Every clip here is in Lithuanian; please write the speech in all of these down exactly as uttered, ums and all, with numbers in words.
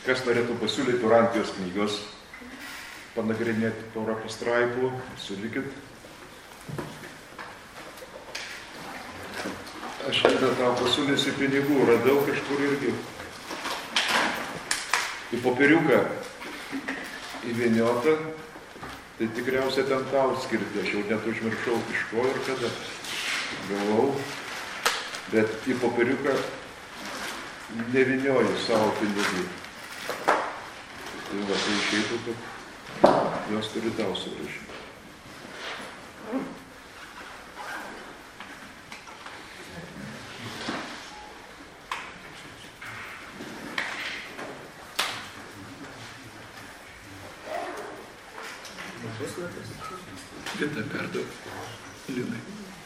Kas norėtų pasiūlyti Urantijos knygos, panagrinėti porą pastraipų, siūlykit. Aš tada tau pasiūlysiu pinigų, radau kažkur irgi. Į popieriuką įvyniota, tai tikriausiai ten tau skirti, aš jau net užmiršau iš ko ir kada gavau, bet į popieriuką nevynioju savo pinigų. Tai va, tai išeitų, kad jos turi tau surašyti. Vietą perduok Linai.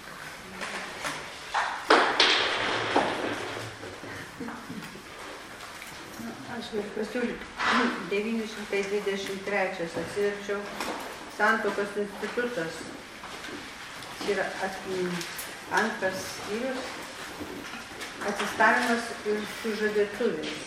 Aš pasiūliu devyni šimtai dvidešimt trečias atsiverčiau Santuokos institutas. Yra antras skyrius atsistavimas ir sužadėtuvės.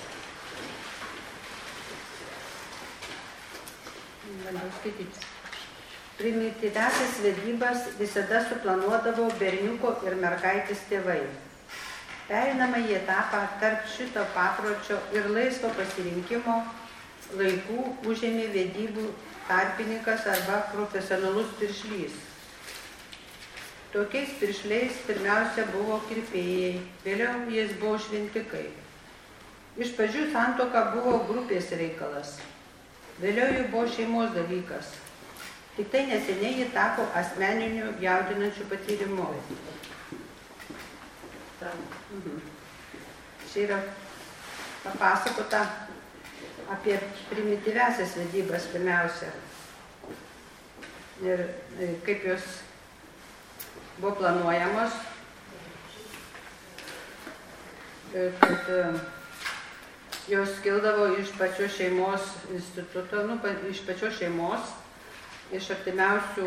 Bandau skaityti. Primityviausias vedybas visada suplanuodavo berniuko ir mergaitės tėvai. Pereinamąjį etapą tarp šito papročio ir laisvo pasirinkimo laikų užėmė vedybų tarpininkas arba profesionalus piršlys. Tokiais piršliais pirmiausia buvo kirpėjai, vėliau jais buvo šventikai. Iš pradžių santuoka buvo grupės reikalas, vėliau jų buvo šeimos dalykas. Tik tai neseniai ji tapo asmeniniu jaudinančiu patyrimu. Mhm. Čia yra papasakota apie primityviasias vedybas pirmiausia. Ir kaip jos buvo planuojamos, kad jos kildavo iš pačios šeimos instituto, nu, iš pačios šeimos, iš artimiausių,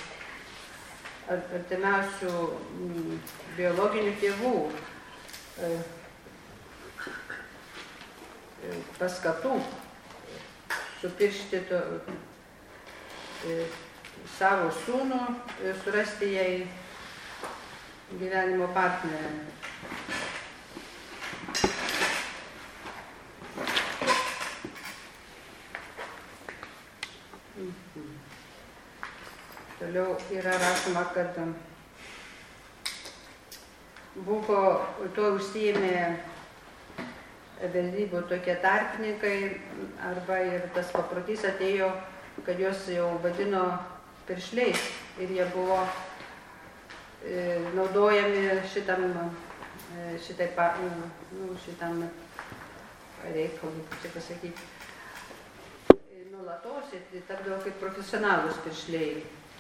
artimiausių m, biologinių tėvų e, e, paskatų supiršti to, e, savo sūnų ir surasti jai gyvenimo partnerę. Toliau yra rašoma, kad buvo, to užsiėmė vedybų tokie tarpininkai, arba ir tas paprotys atėjo, kad jos jau vadino piršliais ir jie buvo e, naudojami šitam, e, šitai, nu, šitam reikalui, kaip čia pasakyti, nulatos ir tai tapdavo kaip profesionalus piršliai.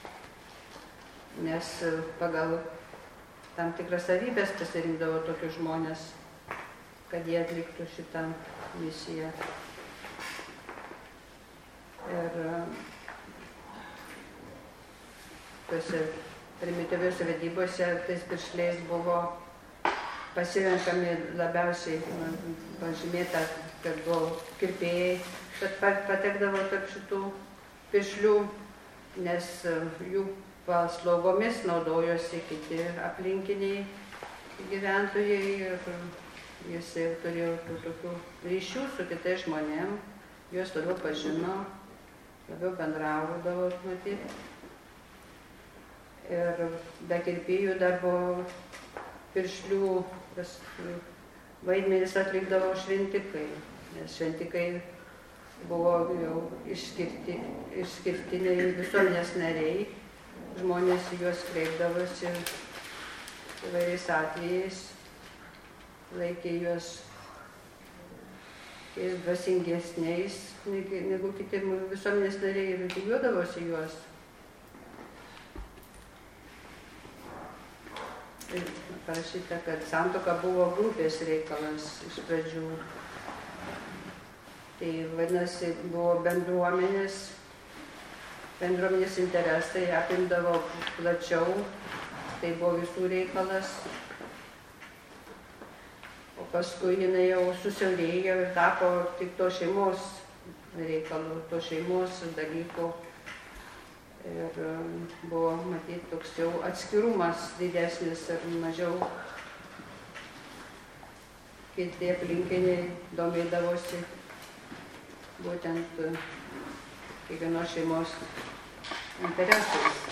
Nes pagal tam tikras savybės pasirinkdavo tokius žmonės, kad jie atliktų šitą misiją. Ir tuose primityviuose vedybose tais piršliais buvo pasirenkami labiausiai pažymėta, kad buvo kirpėjai, kad patekdavo tarp šitų piršlių, nes jų paslaugomis naudojosi kiti aplinkiniai gyventojai ir jis turėjo tų tokių ryšių su kitais žmonėm, juos labiau pažino, labiau bendraudavo, matyti. Ir be kirpėjų dar buvo piršlių vaidmenis atlikdavo šventikai, nes šventikai buvo jau išskirti, išskirtiniai visuomenės nariai. Žmonės juos kreipdavosi įvairiais atvejais, laikė juos dvasingesniais negu kiti visuomenės nariai ir lygiuodavosi juos. Ir parašyta, kad santuoka buvo grupės reikalas iš pradžių. Tai vadinasi, buvo bendruomenės, bendruomenės interesai apimdavo plačiau, tai buvo visų reikalas. O paskui jinai jau susiaurėjo ir tapo tik to šeimos reikalų, to šeimos dalykų. Ir buvo matyti toks jau atskirumas didesnis ir mažiau kiti aplinkiniai domėdavosi būtent kiekvienos šeimos interesais.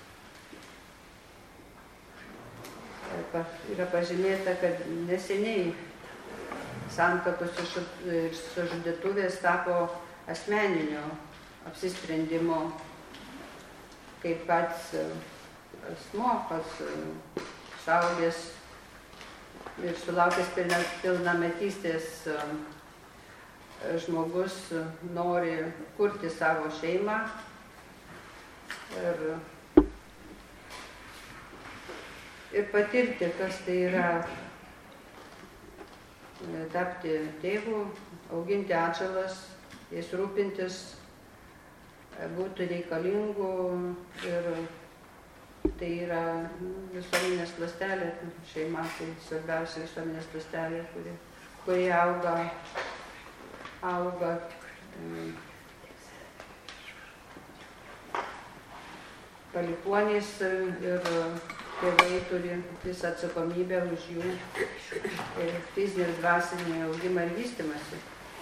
Yra pažymėta, kad neseniai santuokos ir sužadėtuvės tapo asmeninio apsisprendimo, kaip pats asmuo, pats suaugęs ir sulaukęs pilnametystės žmogus nori kurti savo šeimą ir ir patirti, kas tai yra tapti tėvu, auginti atžalas, jais rūpintis, būti reikalingų ir tai yra visuomenės ląstelė, šeima tai svarbiausia visuomenės ląstelė, kuri, kuri auga, auga palikuonys ir tėvai turi visą atsakomybę už jų fizinį ir dvasinį augimą ir vystymąsi.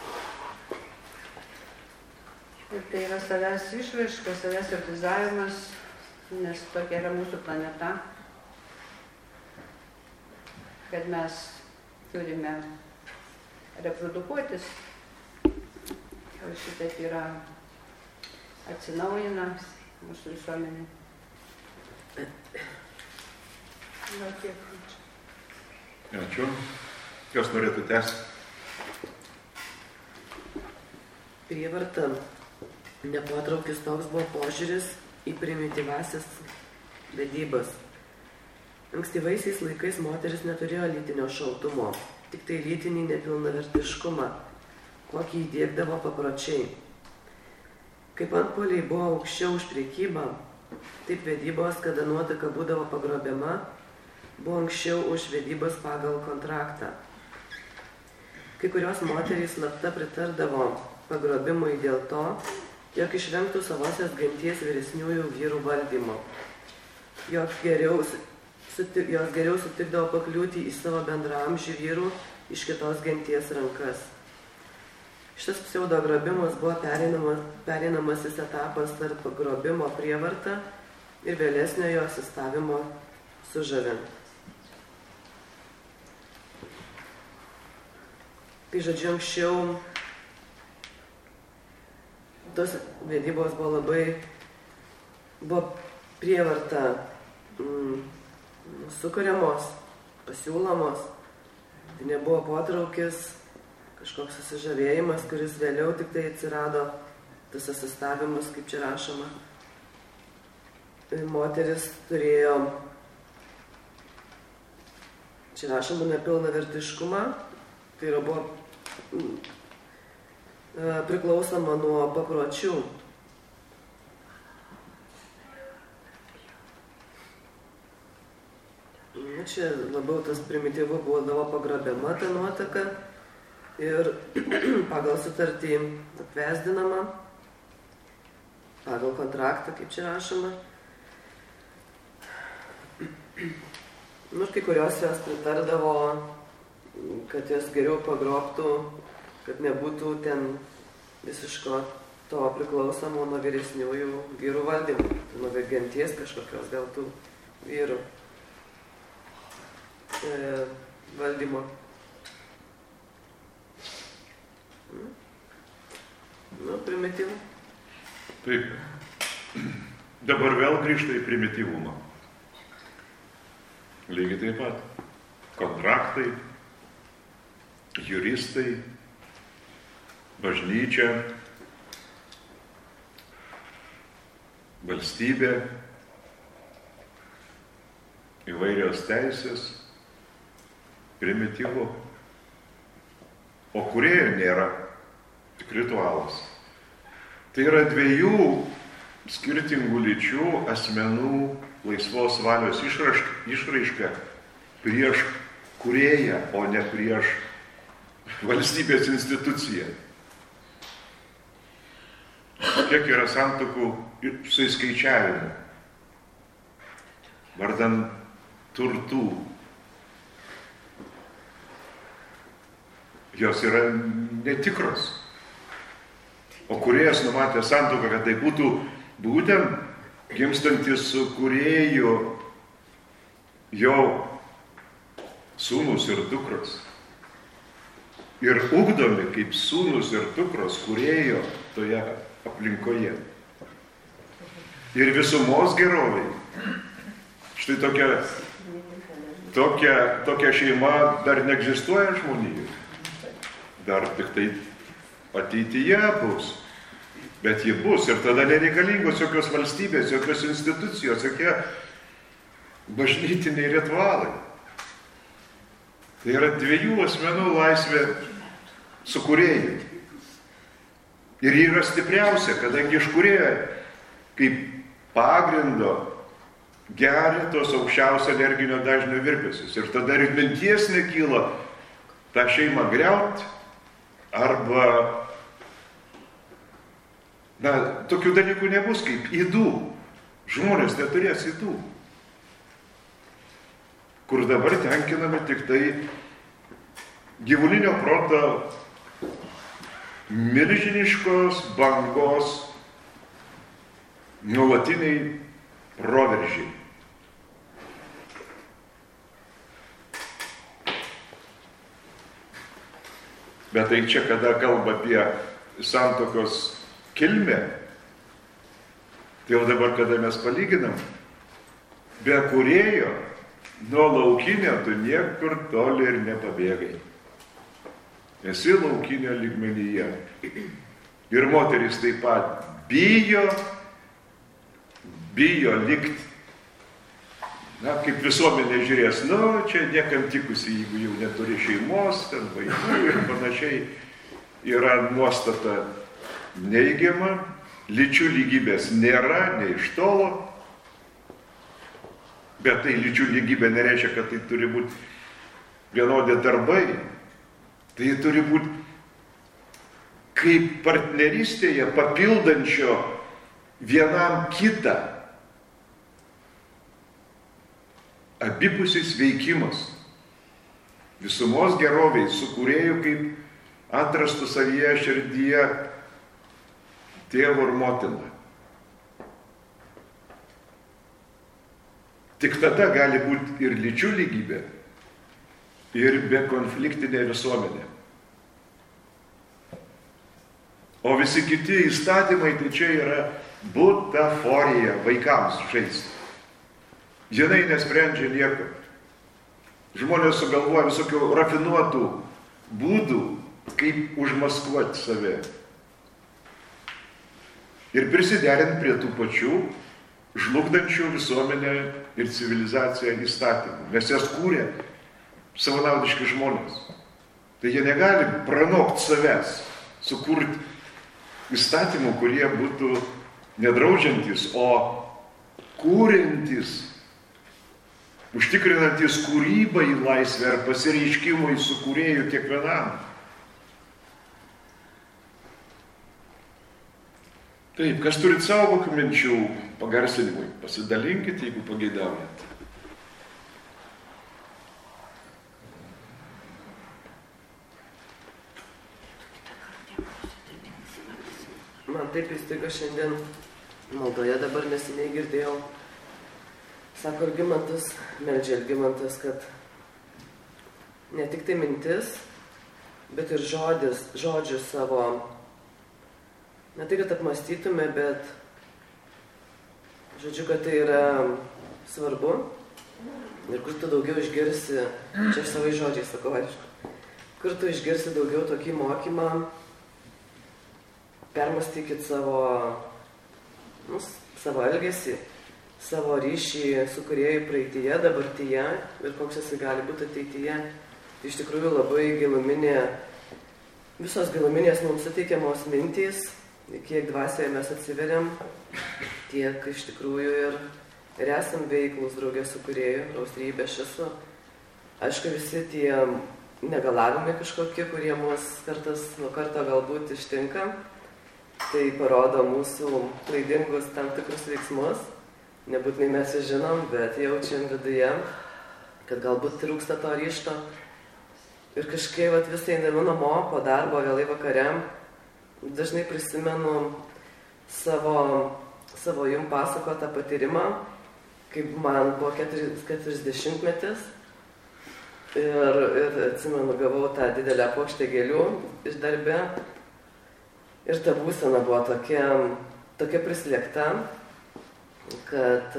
Ir tai yra savęs išraiška, savęs realizavimas, nes tokia yra mūsų planeta, kad mes turime reprodukuotis. Ir šitaip yra atsinaujina mūsų visuomenė. Ačiū. Kas norėtų tęsti? Prievarta. Nepatraukis toks buvo požiūris į primityvasias vedybas. Ankstyvaisiais laikais moteris neturėjo lytinio šaltumo, tik tai lytinį nepilnavertiškumą, kokį įdiegdavo papročiai. Kaip antpoliai buvo aukščiau už priekybą, taip vedybos, kada nuotaka būdavo pagrobiama, buvo anksčiau už vedybas pagal kontraktą. Kai kurios moterys slapta pritardavo pagrobimui dėl to, jog išvengtų savosios genties vyresniųjų vyrų valdymo. Jos geriau, sutik, jos geriau sutikdavo pakliūti į savo bendraamžių vyrų iš kitos genties rankas. Šitas pseudogrobimas buvo pereinamas, pereinamasis etapas tarp grobimo prievarta ir vėlesnio jo asistavimo sužavint. Tai žodžiu, anksčiau tos vedybos buvo labai, buvo prievarta mm, sukuriamos, pasiūlomos, tai nebuvo potraukis, kažkoks susižavėjimas, kuris vėliau tik tai atsirado, tas asistavimas, kaip čia rašoma. Moteris turėjo, čia rašoma, nepilnavertiškumą, tai yra buvo mm, priklausoma nuo papročių. Čia labiau tas primityvu būdavo pagrobiama ta nuotaka ir pagal sutartį apvesdinama, pagal kontraktą, kaip čia rašoma. Nu, kai kurios jos pritardavo, kad jas geriau pagrobtų, kad nebūtų ten visiško to priklausomo nuo vyresniųjų vyrų valdymų, nuo genties kažkokios gal tų vyrų e, valdymo. Nu, primityvų. Taip. Dabar vėl grįžta į primityvumą. Lygiai taip pat. Kontraktai, juristai, bažnyčia, valstybė, įvairios teisės, primityvu. O kūrėjo nėra, tik ritualas. Tai yra dviejų skirtingų lyčių asmenų laisvos valios išraiška prieš kūrėją, o ne prieš valstybės institucija. Kiek yra santuokų su įskaičiavimu, vardan turtų. Jos yra netikros. O kūrėjas numatė santuoką, kad tai būtų būtent gimstantis su kūrėju jo sūnus ir dukros. Ir ugdomi kaip sūnus ir dukros kūrėjo toje aplinkoje. Ir visumos gerovai. Štai tokia, tokia, tokia šeima dar neegzistuoja žmonijoje. Dar tik tai ateityje bus. Bet ji bus. Ir tada nereikalingos jokios valstybės, jokios institucijos, jokie bažnytiniai ritualai. Tai yra dviejų asmenų laisvė su kūrėju. Ir ji yra stipriausia, kadangi iš kūrėjo kaip pagrindo geria tos aukščiausio energinio dažnio virpesius. Ir tada ir minties nekyla tą šeimą griauti arba, na, tokių dalykų nebus kaip ydų. Žmonės neturės ydų. Kur dabar tenkinami tik tai gyvulinio proto milžiniškos bangos nuolatiniai proveržiai. Bet tai čia, kada kalba apie santuokos kilmę, tai jau dabar, kada mes palyginam, be kūrėjo, nuo laukinio tu niekur toli ir nepabėgai. Esi laukinio lygmenyje. Ir moteris taip pat bijo, bijo likt, na, kaip visuomenė žiūrės, nu, čia niekam tikusi, jeigu jau neturi šeimos, ten vaikų ir panašiai, yra nuostata neigiama, lyčių lygybės nėra, nei iš tolo, bet tai lyčių lygybė nereiškia, kad tai turi būti vienodi darbai, tai turi būti kaip partnerystėje papildančio vienam kitą abipusis veikimas, visumos geroviai, su kūrėju kaip atrastų savyje širdyje tėvo ir motiną. Tik tada gali būti ir lyčių lygybė, ir bekonfliktinė visuomenė. O visi kiti įstatymai, tai čia yra butaforija vaikams žaisti. Jinai nesprendžia nieko. Žmonės sugalvoja visokių rafinuotų būdų, kaip užmaskuoti save. Ir prisiderinti prie tų pačių žlugdančių visuomenę ir civilizaciją įstatymų. Nes jas kūrė savanaudiški žmonės. Tai jie negali pranokti savęs, sukurti įstatymų, kurie būtų nedraudžiantis, o kūrintis, užtikrinantis kūrybai laisvę ar pasireiškimui su kūrėju kiekvienam. Taip, kas turit savo kokių minčių pagarsinimui, pasidalinkite, jeigu pageidaujate. Man taip įstaiga šiandien maldoje dabar neseniai girdėjau, sako Algimantas, meldžia Algimantas, kad ne tik tai mintis, bet ir žodis, žodžius savo, ne tai, kad apmąstytume, bet žodžiu, kad tai yra svarbu ir kur tu daugiau išgirsi, čia aš savai žodžiai sakau, aišku, kur tu išgirsi daugiau tokį mokymą, permastykit savo, nu, savo elgesį, savo ryšį su kūrėju praeityje, dabartyje ir koks jisai gali būti ateityje. Tai iš tikrųjų labai giluminė, visos giluminės mums suteikiamos mintys, kiek dvasioje mes atsiveriam, tiek iš tikrųjų ir, ir esam veiklus draugė su kūrėju, austrybė aš esu. Aišku, visi tie negalavimai kažkokie, kurie mus kartas nuo karto galbūt ištinka. Tai parodo mūsų klaidingus tam tikrus veiksmus. Nebūtinai mes jį žinom, bet jaučiam viduje, kad galbūt trūksta to ryžto. Ir kažkaip vat, visai eidami namo po darbo vėlai vakare, dažnai prisimenu savo, savo jum pasakotą patyrimą, kaip man buvo keturiasdešimtmetis. Ir, ir atsimenu, gavau tą didelę puokštę gėlių iš darbe. Ir ta būsena buvo tokia, tokia prislėgta, kad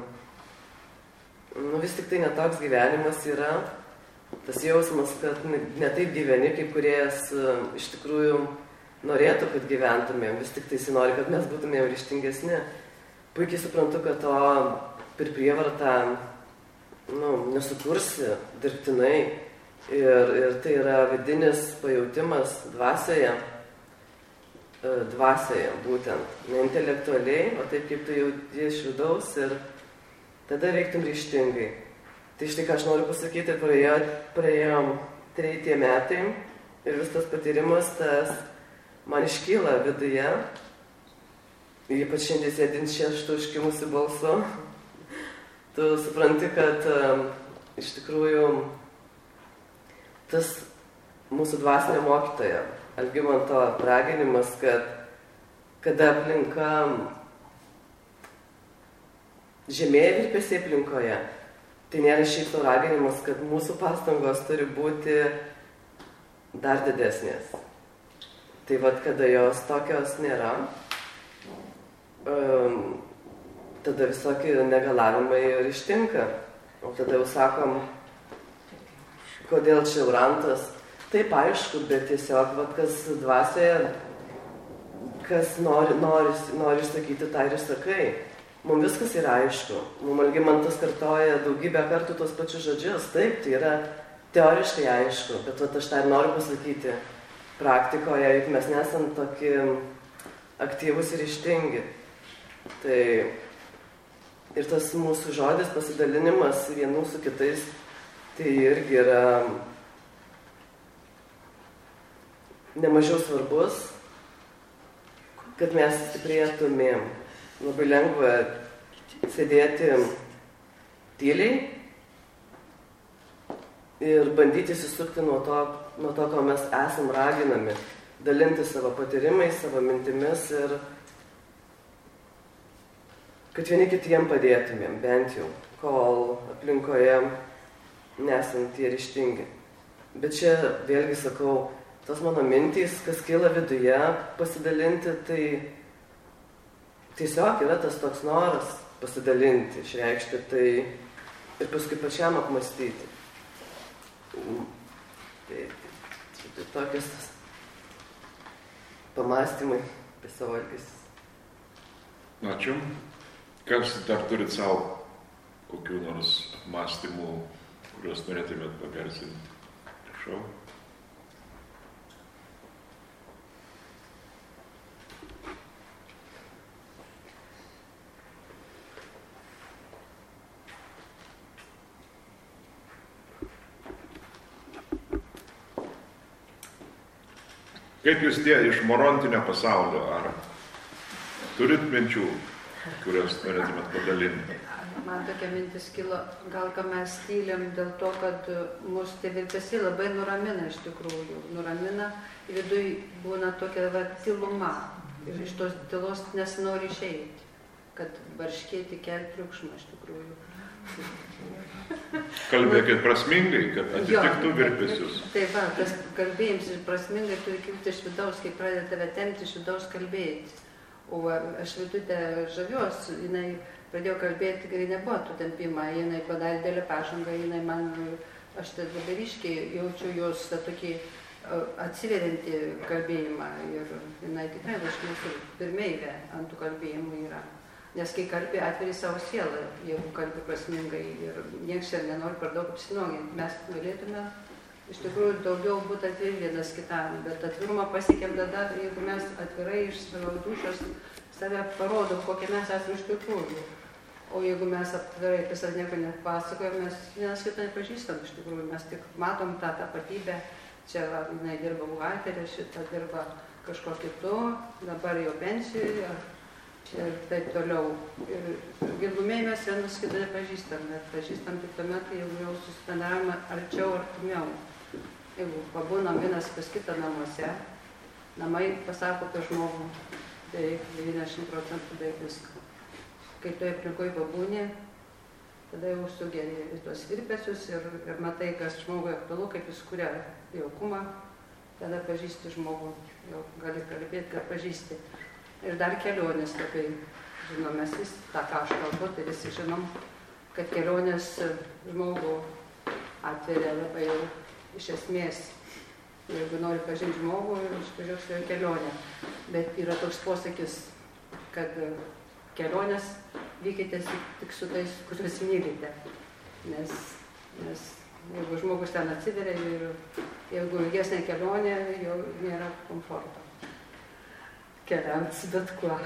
nu, vis tik tai netoks gyvenimas yra. Tas jausmas, kad ne taip gyveni, kaip kūrėjas iš tikrųjų norėtų, kad gyventumėm. Vis tik tai jis nori, kad mes būtumėm ryžtingesni. Puikiai suprantu, kad to per prievartą nu, nesukursi dirbtinai. Ir, ir tai yra vidinis pajautimas dvasioje. Dvasioje būtent. Ne intelektualiai, o taip kaip tu jauti iš vidaus ir tada veiktum ryžtingai. Tai štai ką aš noriu pasakyti, praėjo, praėjom treji tie metai ir vis tas patyrimas, tas man iškyla viduje, ypač šiandien sėdint šeštų užkimusi balsu, tu supranti, kad um, iš tikrųjų tas mūsų dvasinio mokytojo, Algimanto raginimas, kad kada aplinka žemėja virpesiai aplinkoje, tai nėra šiaip to raginimas, kad mūsų pastangos turi būti dar didesnės. Tai vat, kada jos tokios nėra, um, tada visokie negalavimai ir ištinka. O tada jau sakom, kodėl čia eurantas. Taip aišku, bet tiesiog, vat, kas dvasioje, kas nori, nori, nori išsakyti, tą ir išsakai. Mums viskas yra aišku. Mums Algimantas kartoja daugybę kartų tos pačius žodžius. Taip, tai yra teoriškai aišku, bet vat, aš tą ir noriu pasakyti praktikoje, juk mes nesam tokie aktyvūs ir ryžtingi. Tai ir tas mūsų žodis pasidalinimas vienų su kitais, tai irgi yra nemažiau svarbus, kad mes stiprėtumėm. Labai lengva sėdėti tyliai ir bandyti įsisukti nuo to, nuo to, ko mes esam raginami, dalinti savo patyrimais, savo mintimis ir kad vieni kitiem padėtumėm, bent jau, kol aplinkoje nesam tie ryžtingi. Bet čia vėlgi sakau, tos mano mintys, kas kyla viduje pasidalinti, tai tiesiog yra tas toks noras pasidalinti, išreikšti tai ir paskui pačiam apmąstyti. Tai, tai, tai tokias pamąstymai apie savo elgesį. Ačiū. Kas dar turit savo kokių nors apmąstymų, kuriuos norėtumėt pagarsinti? Prašau. Kaip jūs tie iš morontinio pasaulio, ar turit minčių, kurias norėtumėt padalinti? Man tokia mintis kilo, gal ką mes tyliam dėl to, kad mus tie virpesiai labai nuramina iš tikrųjų. Nuramina, viduj būna tokia va, tyluma ir iš tos tylos nesinori išeiti, kad barškėti kelti triukšmą iš tikrųjų. Kalbėkit prasmingai, kad atitiktų virpesius. Taip, va, tas kalbėjimas ir prasmingai turi kilti iš vidaus, kai pradeda tave tempti iš vidaus kalbėti. O aš vidutę žaviuos, jinai pradėjo kalbėti, kai nebuvo tų tempimą, jinai padarė didelę pažangą, jinai man, aš tai labai ryškiai jaučiu jos tą tokį atsiveriantį kalbėjimą ir jinai tikrai vaškiausiai pirmeivė ant tų kalbėjimų yra. Nes kai kalbi, atveri savo sielą, jeigu kalbi prasmingai ir nieks čia nenori per daug apsinoginti. Mes galėtume iš tikrųjų daugiau būti atviri vienas kitam, bet atvirumą pasiekėm tada, jeigu mes atvirai iš savo dušos save parodom, kokie mes esame iš tikrųjų. O jeigu mes atvirai apie save nieko nepasakojame, mes vienas kitą nepažįstam iš tikrųjų, mes tik matom tą tapatybę, čia va, jinai dirba buhalterė, šitą dirba kažko kitu, dabar jau pensijoje ir taip toliau. Ir gilumiai mes vienas kitą nepažįstam, bet pažįstam tik tuomet, jeigu jau susibendraujame arčiau, artimiau. Jeigu pabūnam vienas pas kitą namuose, namai pasako apie žmogų, beveik devyniasdešimt procentų beveik viską. Kai tu aplinkoj pabūni, tada jau sugeri į tuos virpesius ir, ir matai, kas žmogui aktualu, kaip jis kuria jaukumą, tada pažįsti žmogų, jau gali kalbėti, kad pažįsti. Ir dar kelionės labai žinom, mes vis tą, ką aš kalbu, tai visi žinom, kad kelionės žmogų atveria labai jau iš esmės. Jeigu nori pažinti žmogų, išvažiuos jo kelionę. Bet yra toks posakis, kad kelionės vykite tik su tais, kuriuos mylite. Nes, nes jeigu žmogus ten atsiveria ir jeigu ilgesnė kelionė, jau nėra komforto. Keliauti su bet kuo.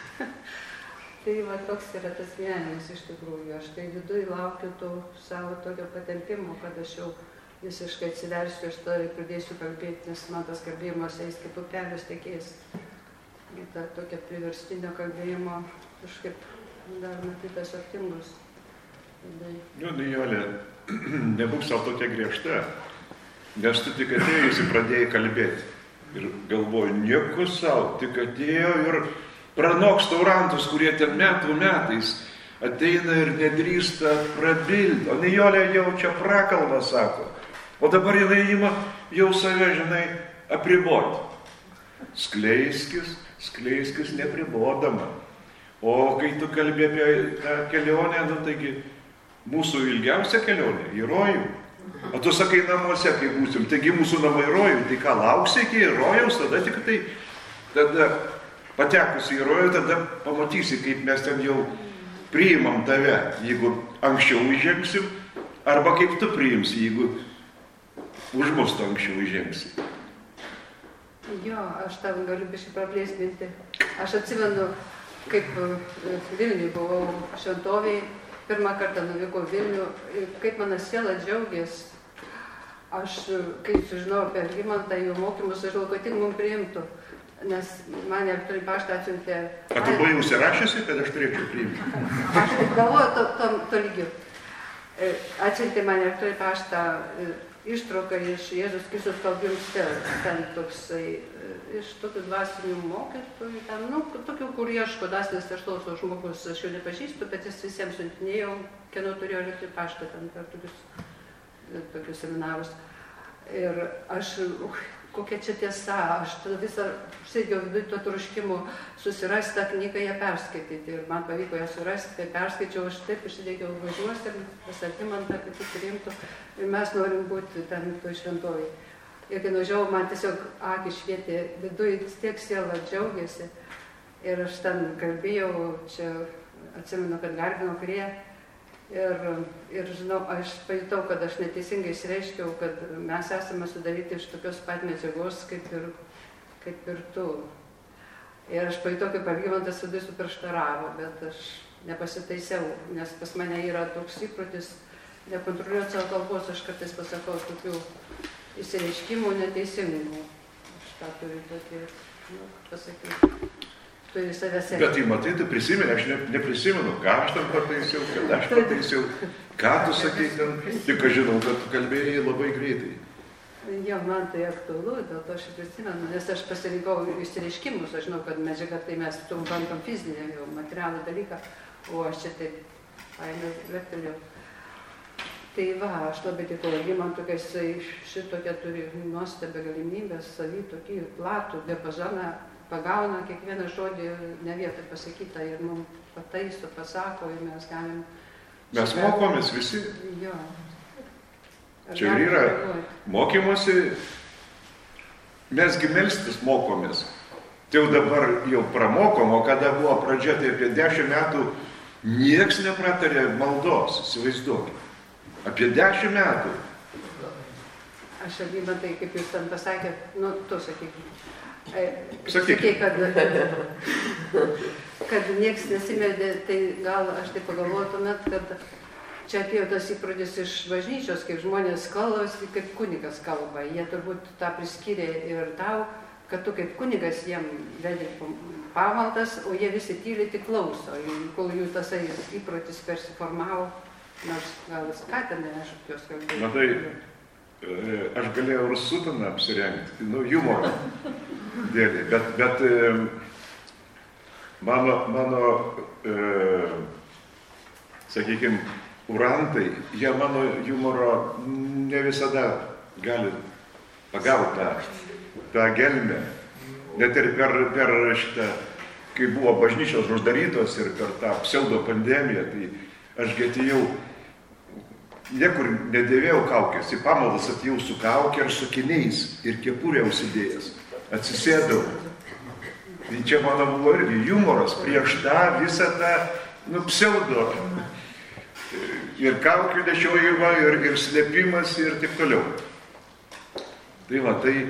Tai va toks yra tas gyvenimas iš tikrųjų. Aš tai viduj laukiu to savo tokio patempimo, kad aš jau visiškai atsiversiu, aš tada pradėsiu kalbėti, nes man tas kalbėjimas eis kaip upelis tekės. Ir ta tokia priverstinio kalbėjimo kažkaip dar matytas optimus. Nu, Nijolė, nebūk savo tokia griežta, nes tu tik atėjusi pradėjai kalbėti. Ir galvoju, nieko savo, tik atėjo ir pranoks taurantus, kurie ten metų metais ateina ir nedrįsta prabilti. O Nijolė jau čia prakalba, sako. O dabar jinai ima jau save, žinai, apriboti. Skleiskis, skleiskis nepribodama. O kai tu kalbė apie tą kelionę, nu taigi mūsų ilgiausia kelionė į rojų. O tu sakai namuose, kai būsim, taigi mūsų namai rojų, tai ką lauksi iki rojaus, tada tik tai, tada patekusi į rojų, tada pamatysi, kaip mes ten jau priimam tave, jeigu anksčiau įžengsim, arba kaip tu priimsi, jeigu už mus tu anksčiau įžengsi. Jo, aš tam galiu biškai praplėsti mintį. Aš atsimenu, kaip Vilniui buvau šventovėj, pirmą kartą nuvykau Vilnių, kaip mano siela džiaugės. Aš, kai sužinojau apie Algimantą, jų mokymus, aš žinau, kad tik mums priimtų, nes man elektroninį paštą atsiuntė... A tu buvai užsirašęsi, kad aš turėčiau priimti? Aš taip galvoju to, to, to lygiu. Atsiuntė man elektroninį paštą ištrauką iš Jėzus Kristus kalbėjus ten toksai, iš tokių dvasinių mokytojų, ten, nu, tokių, kur ieško dvasinės tešlos, o žmogus aš jau nepažįstu, bet jis visiems siuntinėjau, kieno turėjo elektroninį paštą ten per tokius, tokius seminarus. Ir aš, uh, kokia čia tiesa, aš tada visą sėdėjau viduje to troškimu susirasti tą knygą, ją perskaityti. Ir man pavyko ją surasti, kai perskaičiau, aš taip išsidėkiau važiuosi ir pas Algimantą, kad tik priimtų. Ir mes norim būti ten toj šventovėj. Ir kai nuvažiavau, man tiesiog akis švietė viduje, tiek siela džiaugiasi. Ir aš ten kalbėjau, čia atsimenu, kad garbinau prie. Ir, ir žinau, aš pajutau, kad aš neteisingai išreiškiau, kad mes esame sudaryti iš tokios pat medžiagos, kaip ir, kaip ir tu. Ir aš pajutau, kaip Algimantas viduje suprieštaravo, bet aš nepasitaisiau, nes pas mane yra toks įprotis nekontroliuoti savo kalbos, aš kartais pasakau tokių išsireiškimų neteisingų. Aš tą turiu tokį, nu, pasakyti. Turi save sekti. Bet tai matai, tu prisimeni, aš ne, neprisimenu, ką aš ten pataisiau, kad aš pataisiau, ką tu sakei ten, tik aš žinau, kad tu kalbėjai labai greitai. Jo, man tai aktualu, dėl to aš prisimenu, nes aš pasirinkau išsireiškimus, aš žinau, kad medžiaga tai mes trumpam fizinį, jau materialų dalyką, o aš čia taip paėmiau, leptelėjau. Tai va, aš labai dėkoju Algimantui, kad jisai šitokią turi nuostabią galimybę, savį tokį platų diapazoną, pagauna kiekvieną žodį ne vietą pasakytą ir mums pataiso, pasako ir mes galim... Mes mokomės visi. Jo. Čia ir yra mokymosi, mesgi melstis mokomės. Tai jau dabar jau pramokom, o kada buvo pradžia, tai apie dešimt metų nieks nepratarė maldos, įsivaizduokit. Apie dešimt metų. Aš Algimantai, kaip jūs ten pasakėt, nu, tu sakykit. Sakyk. Sakei, kad, kad nieks nesimeldė, tai gal aš taip pagalvoju tuomet, kad čia atėjo tas įprodis iš bažnyčios, kaip žmonės kalbasi, kaip kunigas kalba. Jie turbūt tą priskyrė ir tau, kad tu kaip kunigas jiem vedi pamaldas, o jie visi tyliai tik klauso, kol jų tasai įprotis persiformavo, nors gal skatina, aš jos kalbėjau. Matai, aš galėjau ir sutaną apsirengti, nu, humoro dėlį, bet, bet mano, mano e, sakykime, urantai, jie mano humoro ne visada gali pagauti tą, tą gelmę. Net ir per, per šitą, kai buvo bažnyčios uždarytos ir per tą pseudo pandemiją, tai aš atėjau, niekur nedėvėjau kaukės, į pamaldas atėjau su kaukė ir su akiniais ir kepurę užsidėjęs, atsisėdau. Tai čia mano buvo irgi humoras prieš tą visą tą, nu, pseudo. Ir kaukių nešiojimą, ir, ir slėpimas, ir taip toliau. Tai va, tai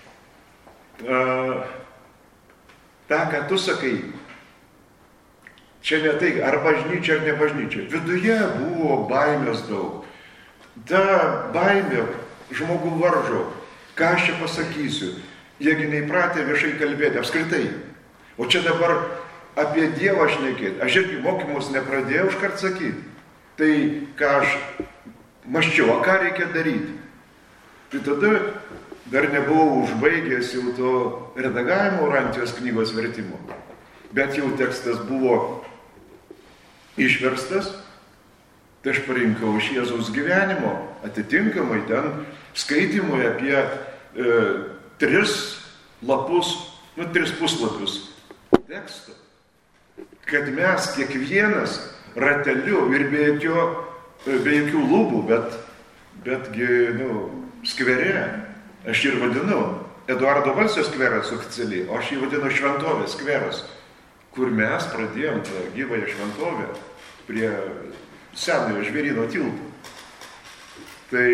uh, tą, ką tu sakai, čia ne tai, ar bažnyčia, ar ne bažnyčia. Viduje buvo baimės daug. Ta baimė žmogų varžo. Ką aš čia pasakysiu? Jiegi neįpratę viešai kalbėti, apskritai. O čia dabar apie Dievą šnekėti. Aš irgi mokymus nepradėjau iškart sakyti. Tai ką aš mąsčiau, o ką reikia daryti? Tai tada dar nebuvau užbaigęs jau to redagavimo Urantijos knygos vertimo. Bet jau tekstas buvo išverstas, tai aš parinkau iš Jėzaus gyvenimo, atitinkamai ten skaitimui apie e, tris lapus, nu, tris puslapius teksto. Kad mes kiekvienas rateliu ir be, jokio, be jokių lūbų, bet, betgi, nu, skvere, aš jį ir vadinu, Eduardo Balsio skveras oficialiai, o aš jį vadinu Šventovės skveras, kur mes pradėjom tą gyvąją šventovę prie senojo žvėryno tilto. Tai,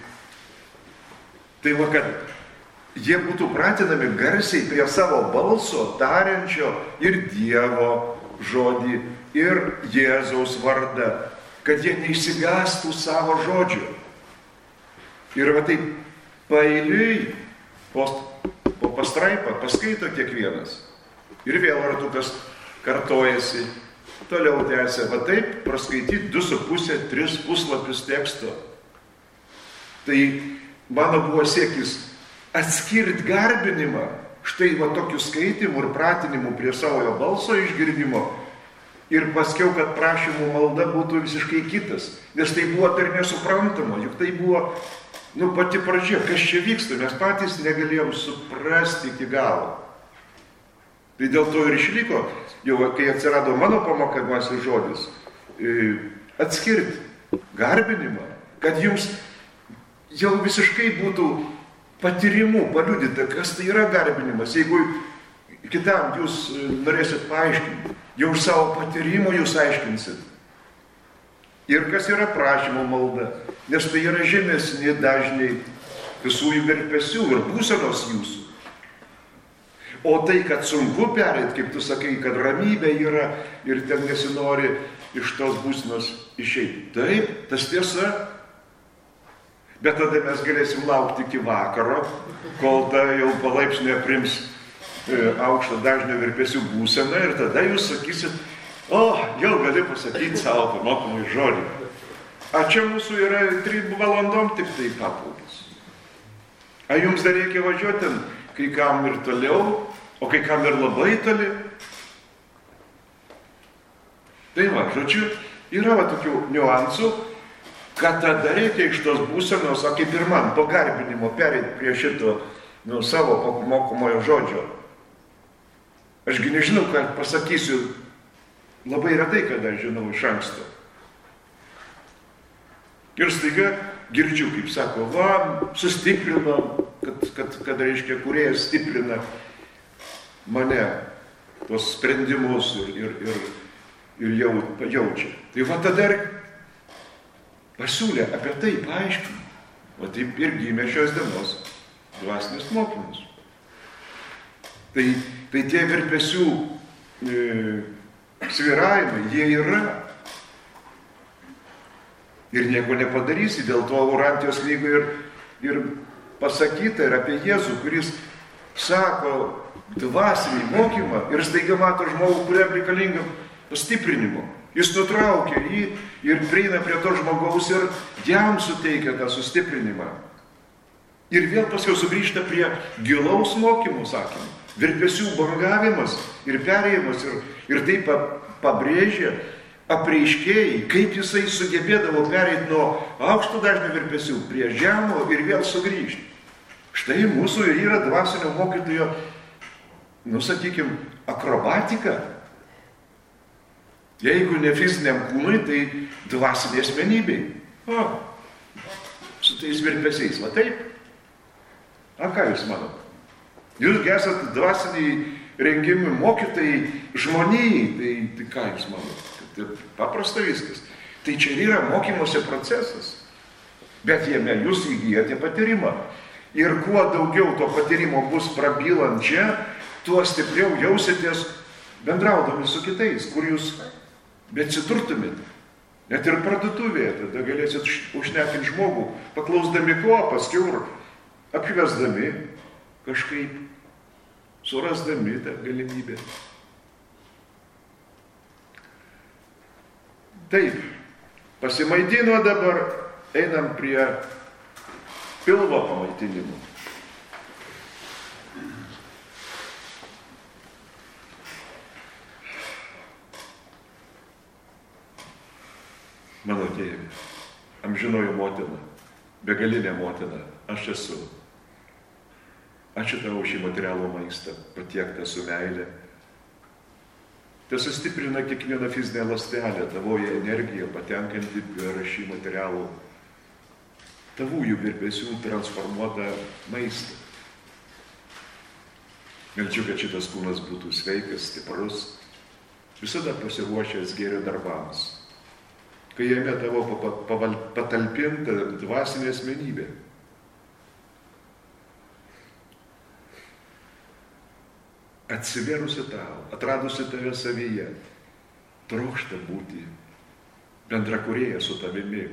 tai va, kad jie būtų pratinami garsiai prie savo balso, tariančio ir Dievo žodį, ir Jėzaus vardą, kad jie neišsigąstų savo žodžio. Ir va taip paeiliui, po, po pastraipą paskaito kiekvienas. Ir vėl ratukas kartojasi, toliau tęsia, va taip praskaityti du su pusė, tris puslapius teksto. Tai mano buvo siekis atskirti garbinimą, štai va tokių skaitimų ir pratinimų prie savojo balso išgirdimo, ir paskiau, kad prašymų malda būtų visiškai kitas, nes tai buvo dar nesuprantama, juk tai buvo, nu, pati pradžia, kas čia vyksta, mes patys negalėjom suprasti iki galo. Tai dėl to ir išliko, jau kai atsirado mano pamokamasis žodis, atskirti garbinimą, kad jums jau visiškai būtų patyrimų paliudyta, kas tai yra garbinimas. Jeigu kitam jūs norėsit paaiškinti, jau už savo patyrimų jūs aiškinsit. Ir kas yra prašymo malda, nes tai yra žemesni dažniai visų jų virpesių ir būsenos jūsų. O tai, kad sunku pereit, kaip tu sakai, kad ramybė yra ir ten nesinori iš tos būsenos išeiti. Taip, tas tiesa. Bet tada mes galėsim laukti iki vakaro, kol ta jau palaipsniui aprims aukšto dažnio virpesių būseną ir tada jūs sakysit, o, jau gali pasakyti savo pamokomai žodį. A čia mūsų yra trim valandom tik tai papuldas. A jums dar reikia važiuoti ten, kai kam ir toliau, o kai kam ir labai toli. Tai va, žodžiu, yra va tokių niuansų, kad tada reikia iš tos būsenos, o kaip ir man, po garbinimo pereiti prie šito, nu, savo mokomojo žodžio. Ašgi nežinau, ką pasakysiu, labai retai, kada žinau iš anksto. Ir staiga girdžiu, kaip sako, va, sustiprino, kad, kad, kad reiškia, kūrėjas stiprina mane, tos sprendimus ir, ir, ir, ir jau jaučia. Tai va tada ir pasiūlė apie tai paaiškinti. O taip ir gimė šios dienos dvasinis mokymas. Tai, tai tie virpesių e, sviravimai, jie yra. Ir nieko nepadarysi, dėl to Laurantijos knygoje ir, ir pasakyta ir apie Jėzų, kuris sako dvasinį mokymą ir staiga mato žmogų, kuriam reikalinga pastiprinimo. Jis nutraukia jį ir prieina prie to žmogaus ir jam suteikia tą sustiprinimą. Ir vėl paskiau sugrįžta prie gilaus mokymų, sakym, virpesių bangavimas ir perėjimas ir, ir tai pabrėžia apreiškėjai, kaip jisai sugebėdavo pereiti nuo aukšto dažnio virpesių prie žemo ir vėl sugrįžti. Štai mūsų ir yra dvasinio mokytojo, nu sakykim, akrobatika. Jeigu ne fiziniam kūnui, tai dvasinė asmenybei. O, su tais virpesiais, va taip. A ką jūs manot? Jūs esat dvasiniai rengimi mokytojai žmonijai, tai, tai ką jūs manot? Tai paprasta viskas. Tai čia yra mokymosi procesas. Bet jame jūs įgyjate patyrimą. Ir kuo daugiau to patyrimo bus prabylant čia, tuo stipriau jausitės bendraudami su kitais, kur jūs beatsidurtumėte. Net ir parduotuvėje, tada galėsit užnekinti žmogų, paklausdami ko, paskiau apvesdami, kažkaip surasdami tą galimybę. Taip, pasimaitino dabar, einam prie pilvo pamaitinimo. Mano tėvė, amžinoji motina, begalinė motina, aš esu. Ačiū tau už šį materialų maistą, patiektą su meilė. Tai sustiprina kiekvieną fizinę ląstelę, tavoje energiją patenkantį per šį materialų tavųjų virpesių transformuotą maistą. Meldžiu, kad šitas kūnas būtų sveikas, stiprus, visada pasiruošęs gėrio darbams, kai jame tavo patalpinta dvasinė asmenybė. Atsiverusi tau, atradusi tave savyje, trokšta būti bendrakūrėja su tavimi.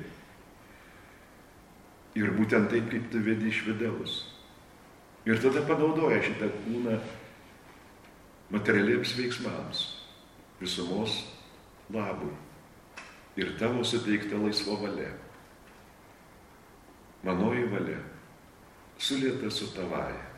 Ir būtent taip, kaip tu vedi iš vidaus. Ir tada panaudoja šitą kūną materialiems veiksmams, visumos labui. Ir tavo suteikta laisva valia. Manoji valia sulieta su tavaja.